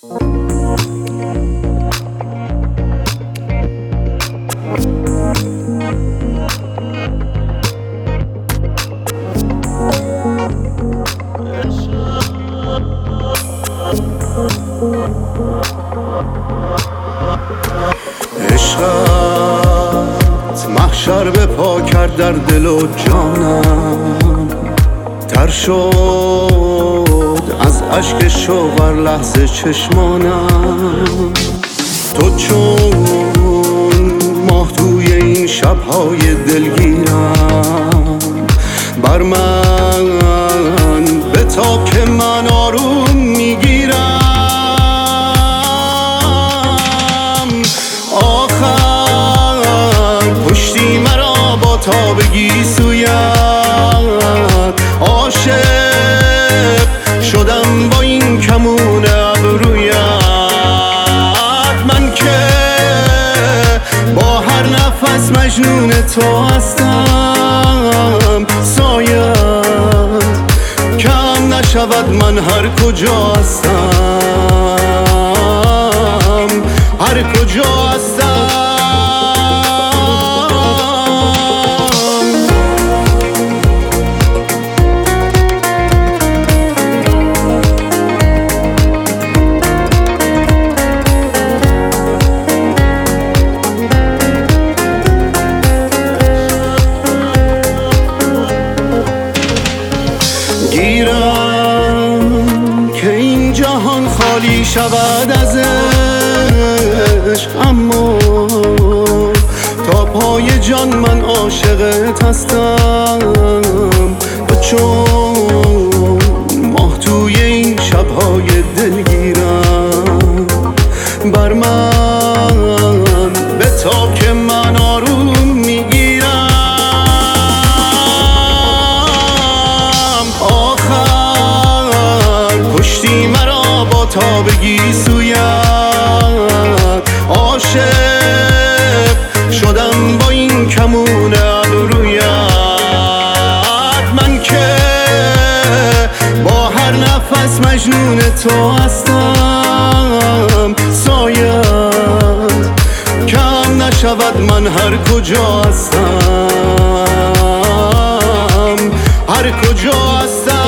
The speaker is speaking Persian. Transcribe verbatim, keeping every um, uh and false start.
عشقت محشر به پا کرد در دل و جانم، تر شد از اشک شوق لحظه چشمانم. تو چون ماه توی این شبهای دلگیرم، بر من به تا که من آروم میگیرم. آخر پشتی مرا با تابگی سویت، عاشق شدم با این کمون ابرویت. من که با هر نفس مجنون تو هستم، سایت کم نشود من هر کجا هستم، هر کجا هستم. گیرم که این جهان خالی شود از عشق، اما تا پای جان من عاشقت هستم. و چون ماه توی این شبهای دلگیرم، بر من به تا که من آروم میگیرم. پشتی مرا با تابگی سویت، عاشق شدم با این کمون ابرویت. من که با هر نفس مجنون تو هستم، سایت کم نشود من هر کجا هستم، هر کجا هستم.